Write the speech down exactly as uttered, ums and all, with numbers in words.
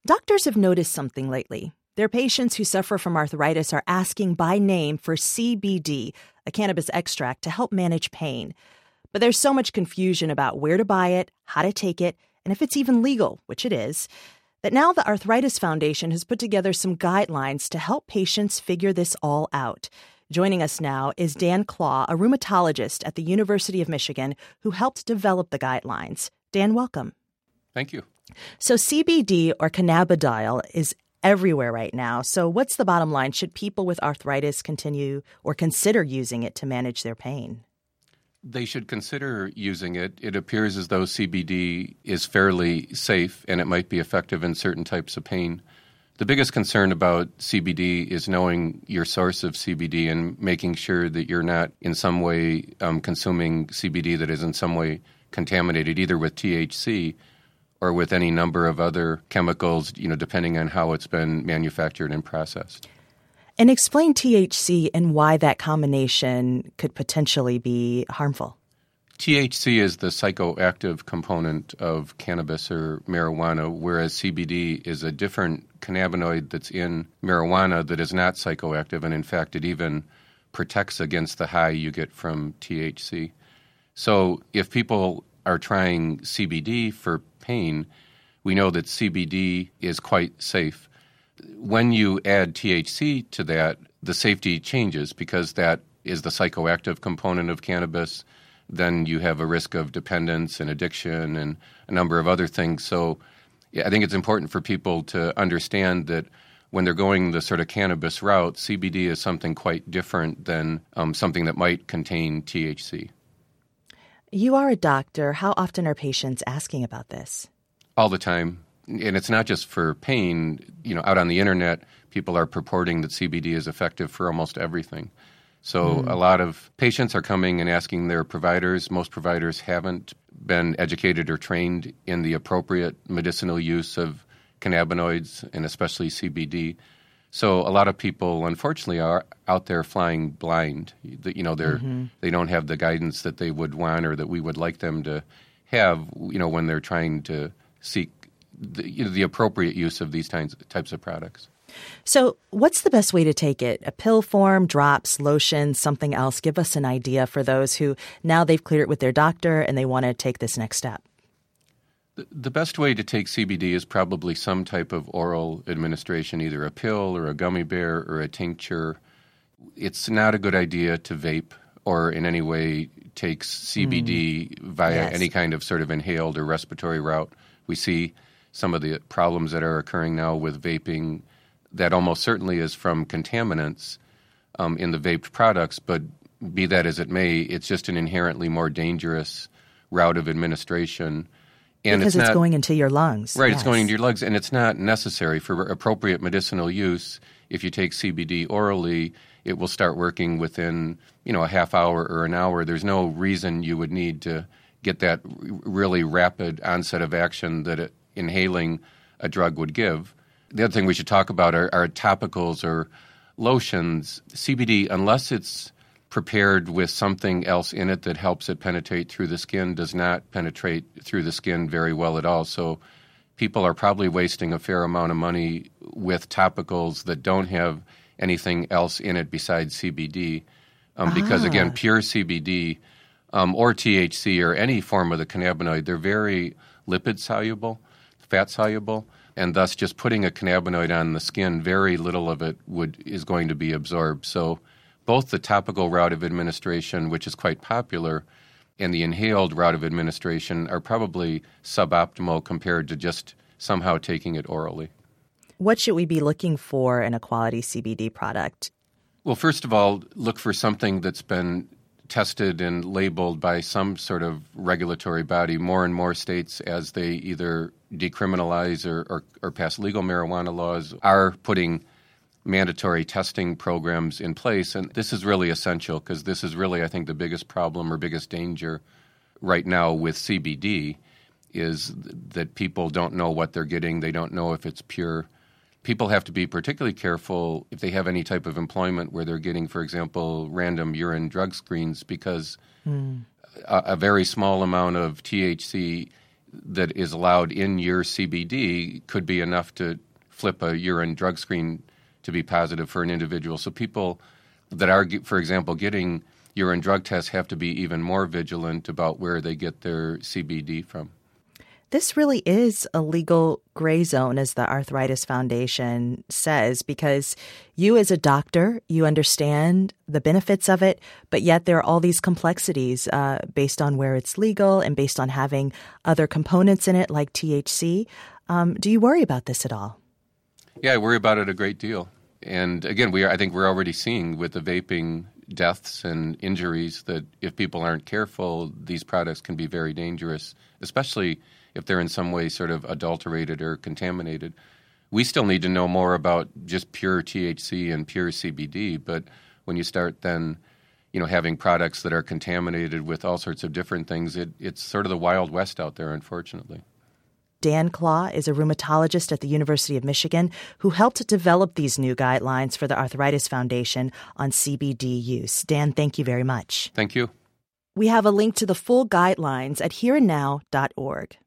Doctors have noticed something lately. Their patients who suffer from arthritis are asking by name for C B D, a cannabis extract, to help manage pain. But there's so much confusion about where to buy it, how to take it, and if it's even legal, which it is, that now the Arthritis Foundation has put together some guidelines to help patients figure this all out. Joining us now is Dan Klaw, a rheumatologist at the University of Michigan who helped develop the guidelines. Dan, welcome. Thank you. So C B D, or cannabidiol, is everywhere right now. So what's the bottom line? Should people with arthritis continue or consider using it to manage their pain? They should consider using it. It appears as though C B D is fairly safe and it might be effective in certain types of pain. The biggest concern about C B D is knowing your source of C B D and making sure that you're not in some way um, consuming C B D that is in some way contaminated, either with T H C or with any number of other chemicals, you know, depending on how it's been manufactured and processed. And explain T H C and why that combination could potentially be harmful. T H C is the psychoactive component of cannabis or marijuana, whereas C B D is a different cannabinoid that's in marijuana that is not psychoactive, and in fact it even protects against the high you get from T H C. So if people are trying C B D for pain, we know that C B D is quite safe. When you add T H C to that, the safety changes because that is the psychoactive component of cannabis. Then you have a risk of dependence and addiction and a number of other things. So yeah, I think it's important for people to understand that when they're going the sort of cannabis route, C B D is something quite different than um, something that might contain T H C. You are a doctor. How often are patients asking about this? All the time. And it's not just for pain. You know, out on the internet, people are purporting that C B D is effective for almost everything. So mm. a lot of patients are coming and asking their providers. Most providers haven't been educated or trained in the appropriate medicinal use of cannabinoids, and especially C B D. So a lot of people, unfortunately, are out there flying blind. You know, they're mm-hmm. they don't have the guidance that they would want or that we would like them to have, you know, when they're trying to seek the, you know, the appropriate use of these types, types of products. So what's the best way to take it? A pill form, drops, lotion, something else? Give us an idea for those who now they've cleared it with their doctor and they want to take this next step. The best way to take C B D is probably some type of oral administration, either a pill or a gummy bear or a tincture. It's not a good idea to vape or in any way take C B D mm. via yes. any kind of sort of inhaled or respiratory route. We see some of the problems that are occurring now with vaping that almost certainly is from contaminants um, in the vaped products, but be that as it may, it's just an inherently more dangerous route of administration. And because it's, it's not, going into your lungs. Right, yes. It's going into your lungs, and it's not necessary for appropriate medicinal use. If you take C B D orally, it will start working within, you know, a half hour or an hour. There's no reason you would need to get that really rapid onset of action that it, inhaling a drug would give. The other thing we should talk about are, are topicals or lotions. C B D, unless it's prepared with something else in it that helps it penetrate through the skin, does not penetrate through the skin very well at all. So people are probably wasting a fair amount of money with topicals that don't have anything else in it besides C B D. Um, because, ah. again, pure C B D um, or T H C or any form of the cannabinoid, they're very lipid-soluble, fat-soluble, and thus just putting a cannabinoid on the skin, very little of it would is going to be absorbed. So both the topical route of administration, which is quite popular, and the inhaled route of administration are probably suboptimal compared to just somehow taking it orally. What should we be looking for in a quality C B D product? Well, first of all, look for something that's been tested and labeled by some sort of regulatory body. More and more states, as they either decriminalize or, or, or pass legal marijuana laws, are putting mandatory testing programs in place. And this is really essential because this is really, I think, the biggest problem or biggest danger right now with C B D is that people don't know what they're getting. They don't know if it's pure. People have to be particularly careful if they have any type of employment where they're getting, for example, random urine drug screens because mm. a, a very small amount of T H C that is allowed in your C B D could be enough to flip a urine drug screen to be positive for an individual. So people that are, for example, getting urine drug tests have to be even more vigilant about where they get their C B D from. This really is a legal gray zone, as the Arthritis Foundation says, because you as a doctor, you understand the benefits of it, but yet there are all these complexities uh, based on where it's legal and based on having other components in it like T H C. Um, do you worry about this at all? Yeah, I worry about it a great deal. And again, we are, I think we're already seeing with the vaping deaths and injuries that if people aren't careful, these products can be very dangerous, especially if they're in some way sort of adulterated or contaminated. We still need to know more about just pure T H C and pure C B D, but when you start then, you know, having products that are contaminated with all sorts of different things, it, it's sort of the Wild West out there, unfortunately. Dan Klaw is a rheumatologist at the University of Michigan who helped develop these new guidelines for the Arthritis Foundation on C B D use. Dan, thank you very much. Thank you. We have a link to the full guidelines at here and now dot org.